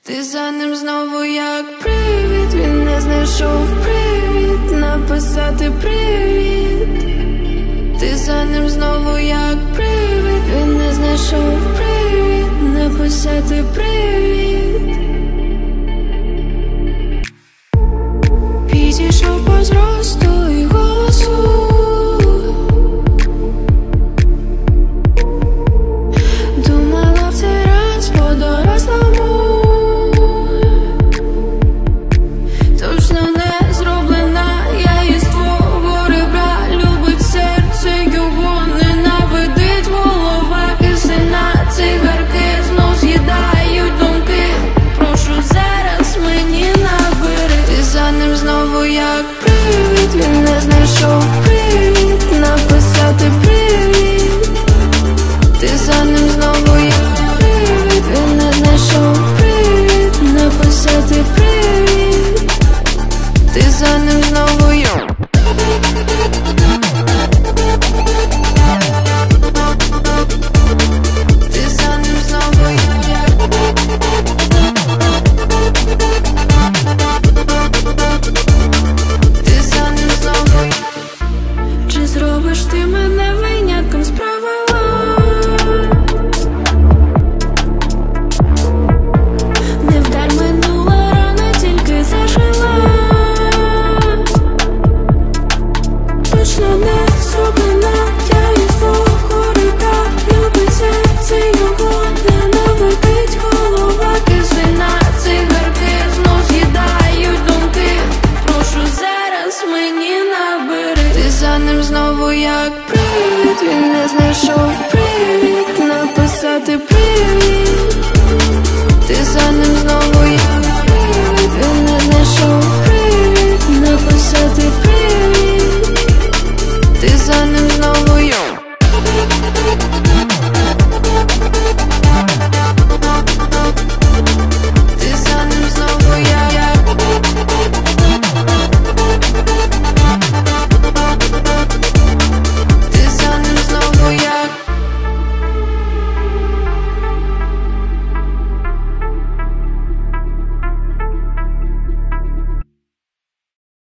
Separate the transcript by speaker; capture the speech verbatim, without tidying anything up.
Speaker 1: Ти за ним знову як привід, він не знайшов привід написати привіт. Ти за ним знову як привід, він не знайшов привід написати привіт. Підійшов по зросту і голосу, думала в цей раз по-дорослому, точно не зроблена, я із твого ребра. Любить серце, його ненавидить голова. Кисена, цигарки знов з'їдають думки. Прошу, зараз мені набери. Ти за ним знову як привід, він не знайшов привід написати привіт. Ти за ним знову як привід, він не знайшов привід написати привіт. Ти за ним знову я. Ти за ним знову я. Ти за ним знову я. Чи зробиш ти мене винятком з правила? Не вдар, минула рана, тільки зажила. Точно не зроблена, я із твого ребра. Любить серце, його ненавидить голова. Кисена, цигарки знов з'їдають думки. Прошу, зараз мені набери. Ти за ним знову як привід, він не знайшов привід написати привіт. Ти за ним знову як привід, він не знайшов привід написати привіт. Ти за ним знову.